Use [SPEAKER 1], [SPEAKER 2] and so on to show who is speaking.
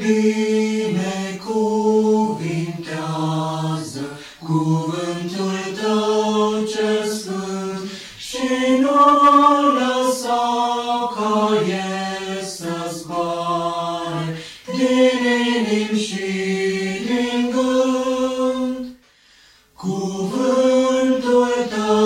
[SPEAKER 1] binecuvintează cuvântul tău cel sfânt și nu lăsa ca el să zboare din inimi și din gând. Cuvântul tău